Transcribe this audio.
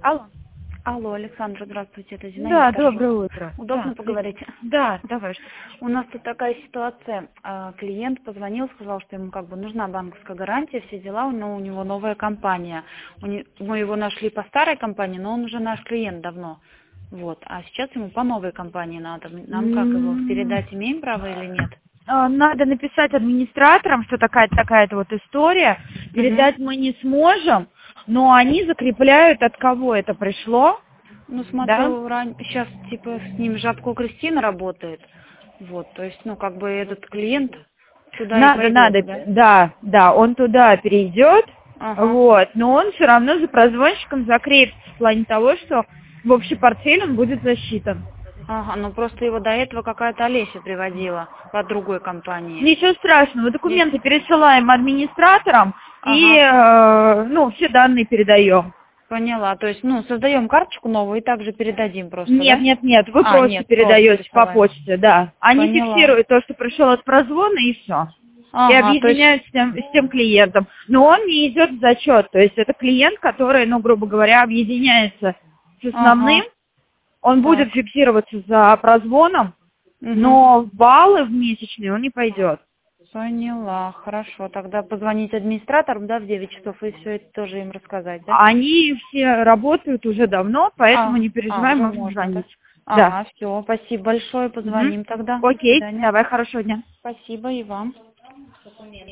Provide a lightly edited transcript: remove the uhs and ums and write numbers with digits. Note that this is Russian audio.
Алло. Алло, Александра, здравствуйте, это Зинаида. Да, Торжок. доброе утро. Удобно Да, поговорить? Да, давай. У нас тут такая ситуация. Клиент позвонил, сказал, что ему нужна банковская гарантия, все дела, но у него новая компания. Мы его нашли по старой компании, но он уже наш клиент давно. Вот. А сейчас ему по новой компании надо. Нам как его передать, имеем право или нет? Надо написать администраторам, что такая-то вот история. Передать мы не сможем, но они закрепляют, от кого это пришло. Ну, Да? смотрю, сейчас с ним Жабко Кристина работает. Вот, то есть, этот клиент туда и пойдет, да? Да, он туда перейдет, Ага. вот, но он все равно за прозвонщиком закрепится в плане того, что в общий портфель он будет засчитан. Ага, ну просто его до этого какая-то Олеся приводила по другой компании. Ничего страшного, документы пересылаем администраторам и, Ага. все данные передаем. Поняла, то есть, создаем карточку новую и также передадим просто, Нет, да? вы просто Нет, передаете просто по присылаем. почте, да. Они Поняла. фиксируют то, что пришел от прозвона, и все. И Ага, то есть, объединяют с тем клиентом. Но он не идет в зачет. То есть это клиент, который, грубо говоря, объединяется с основным. ага, Он будет так. фиксироваться за прозвоном, Угу. но в баллы в месячные он не пойдет. Поняла, хорошо. Тогда позвонить администраторам, да, в 9 часов и все это тоже им рассказать, да? Они все работают уже давно, поэтому не переживай, Уже можно можно, да? звонить. Да. Ага, все, спасибо большое, позвоним тогда. До Окей, свидания. давай, хорошего дня. Спасибо и вам.